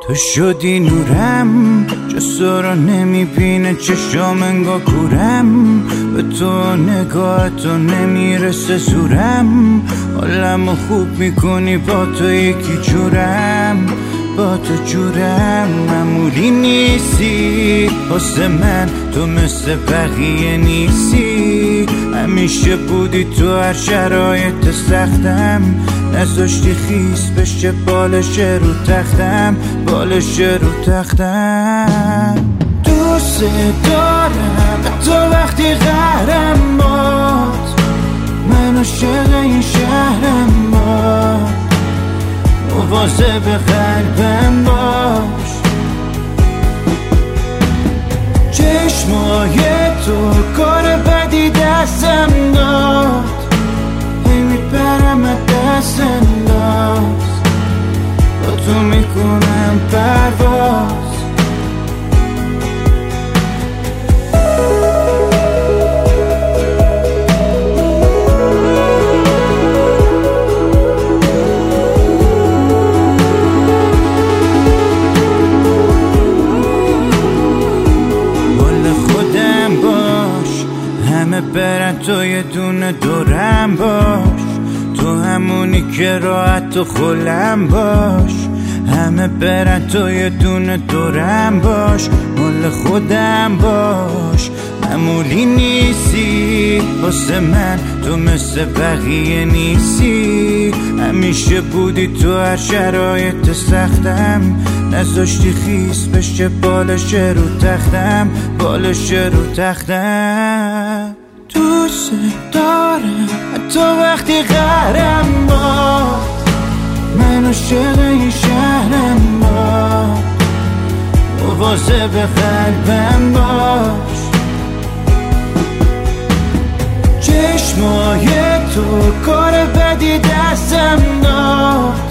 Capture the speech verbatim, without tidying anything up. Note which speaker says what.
Speaker 1: تو شدی نورم، جسا رو نمیبینه چشام انگار کورم، به تو نگاه تو نمیرسه زورم، حالمو خوب میکنی با تو یکی جورم، با تو جورم. معمولی نیستی واسه من، تو مثل بقیه نیستی، همیشه بودی تو هر شرایط سختم، نذاشتی خیس بشه بالش رو تختم، بالش رو تختم. دوست دارم تو وقتی قهرم باد، من عاشق این شهرم باد، مواظب قلبم باش. چشمای تو کار بدی دستم داد، هی میپرم از دست انداز، با تو میکنم پرواز. همه برن تو یه دونه دورم باش، تو همونی که راحت و خلم باش. همه برن تو یه دونه دورم باش، مال خودم باش. معمولی نیستی واسه من، تو مثل بقیه نیستی، همیشه بودی تو هر شرایط سختم، نذاشتی خیس بشه بالش رو تختم، بالش رو تختم. دوست دارم تو وقتی قهرم باد، من عاشق این شهرم باد، مواظب قلبم باش. چشمای تو کار بدی دستم داد،